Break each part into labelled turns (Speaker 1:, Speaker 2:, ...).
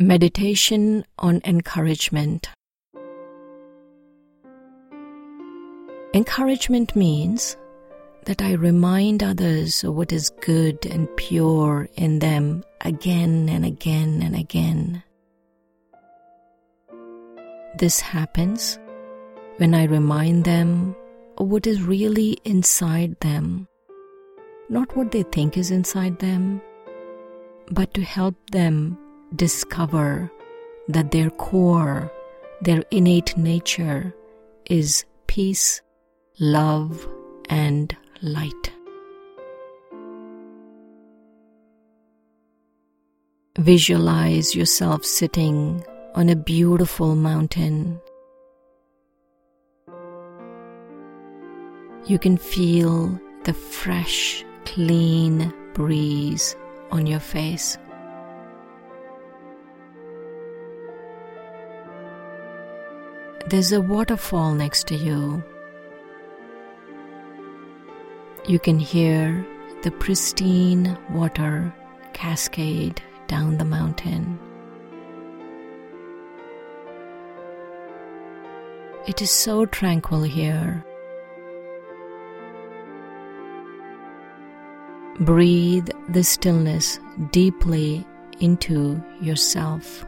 Speaker 1: Meditation on encouragement. Encouragement means that I remind others of what is good and pure in them again and again and again. This happens when I remind them of what is really inside them, not what they think is inside them, but to help them discover that their core, their innate nature is peace, love, and light. Visualize yourself sitting on a beautiful mountain. You can feel the fresh, clean breeze on your face. There's a waterfall next to you. You can hear the pristine water cascade down the mountain. It is so tranquil here. Breathe the stillness deeply into yourself.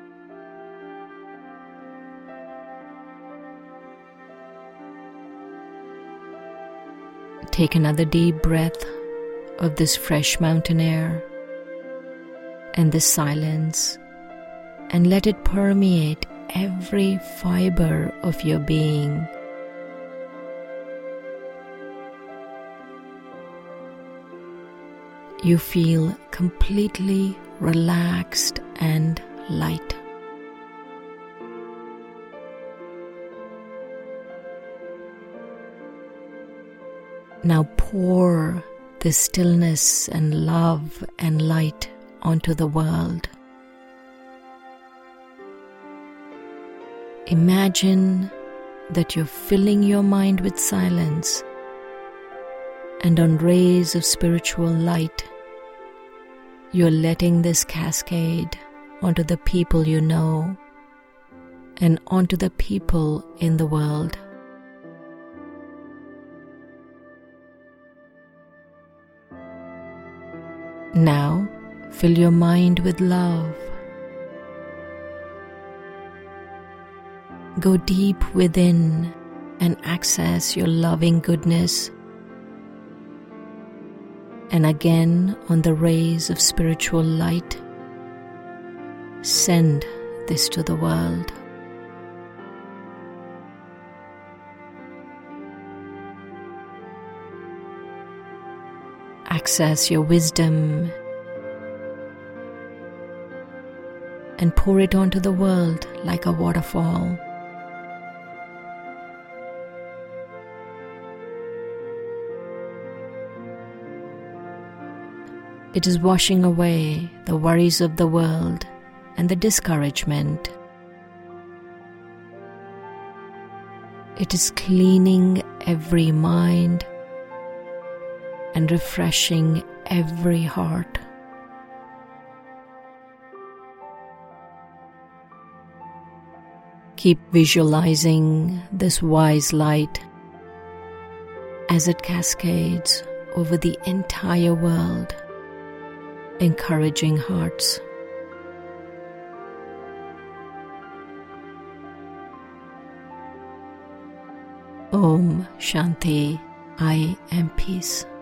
Speaker 1: Take another deep breath of this fresh mountain air and this silence, and let it permeate every fiber of your being. You feel completely relaxed and light. Now pour the stillness and love and light onto the world. Imagine that you're filling your mind with silence, and on rays of spiritual light, you're letting this cascade onto the people you know and onto the people in the world. Now, fill your mind with love. Go deep within and access your loving goodness. And again, on the rays of spiritual light, send this to the world. Access your wisdom and pour it onto the world like a waterfall. It is washing away the worries of the world and the discouragement. It is cleaning every mind and refreshing every heart. Keep visualizing this wise light as it cascades over the entire world, encouraging hearts. Om Shanti, I am peace.